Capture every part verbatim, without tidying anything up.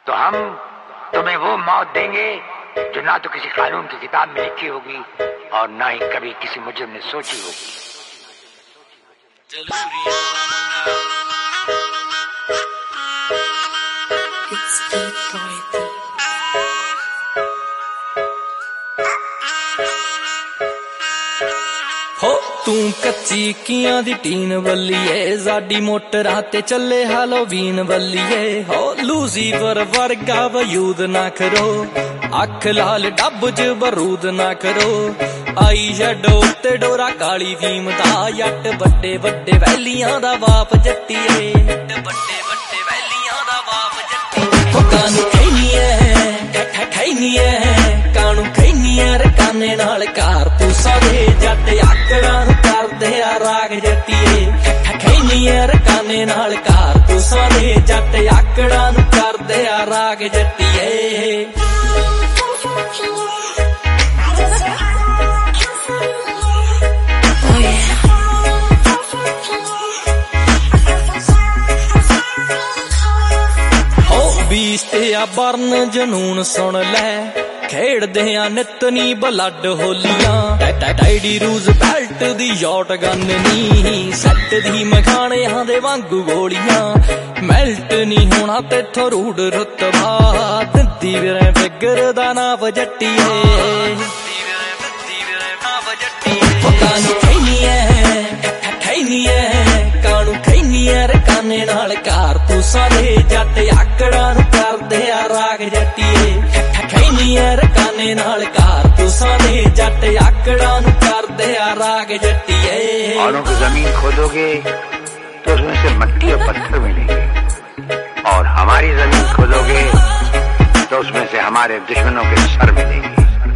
तो हम तुम्हें वो मौत देंगे जो ना तो किसी कानून की किताब में लिखी होगी और ना ही कभी किसी मुजरिम ने सोची होगी। हो तू कच्ची कियां दी टीन वल्लीए साडी मोटरां ते चले हैलोवीन वल्लीए हो लूसीफर वर्गा वयूद ना करो अख लाल डब च बरूद ना करो आई छड्डो ते डोरा काली फीम दा जट बड्डे बड्डे वैलियां दा बाप जट्टीए बड्डे बड्डे वैलियां दा बाप जट्टी हो कानू खैनीए खैनीए कानू खैनीए रकाने नाल कारतूसां दे जट आकड़ां नूं करदे आ राग जट्टीए खैनीए रकाने नाल कारतूसां दे जट आकड़ां नूं करदे आ राग जट्टीए। बीस ते आ बरन जनून सुन लै खेड़दे आ नित नी ब्लड होलियां टाइडी रूज बेल्ट दी शॉट गन नी सैट दी मखाणियां दे वांगू गोलियां मेल्ट नी होना तेथों रूड रुतबा दिंदी वीरे फिगर दा नाप जट्टीए कानू खैनीए खैनीए कानू खैनीए रकाने नाल कारतूसां दे जट आकड़ां नूं करदे आ राग जट्टीए खैनीए रकाने नाल कारतूसां दे जट आकड़ां नूं करदे आ राग जट्टीए। औरों की जमीन खोदोगे तो उसमें से मट्टी और पत्थर मिलेंगे और हमारी जमीन खोदोगे तो उसमें से हमारे दुश्मनों के सर मिलेंगे।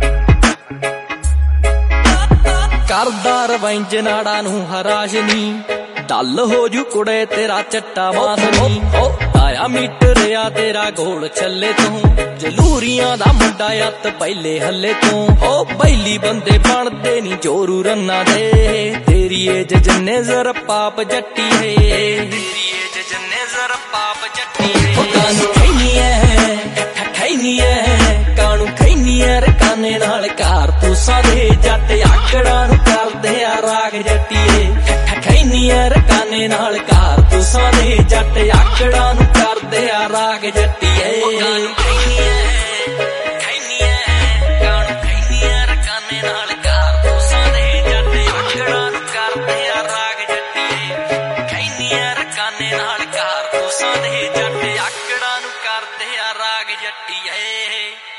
करदा रवंज नाड़ा नूं हराशनी दल हो जू कुड़े तेरा चट्टा मासनी हो ताया मीटर आ तेरा गोल छले तू जलूरियां दा मुंडा अत पहले हले तू हो बैली बंदे बनदे नी जोरू रन्ना दे तेरी एज जन्ने जर पाप जट्टी है तेरी एज जन्ने जर पाप जट्टी है कानू खैनीए खैनीए कानू खैनीए रकाने नाल कारतूसां दे जट आकड़ां नूं करदे आ राग जट्टीए खैनीए रकाने नाल कारतूसां दे जट आकड़ां नूं करदे आ राग जट्टीए। कानू खैनीए खैनीए कानू खैनीए रकाने नाल कारतूसां दे जट आकड़ां नूं करदे आ राग जट्टीए खैनीए रकाने नाल कारतूसां दे जट आकड़ां नूं करदे आ राग जट्टीए।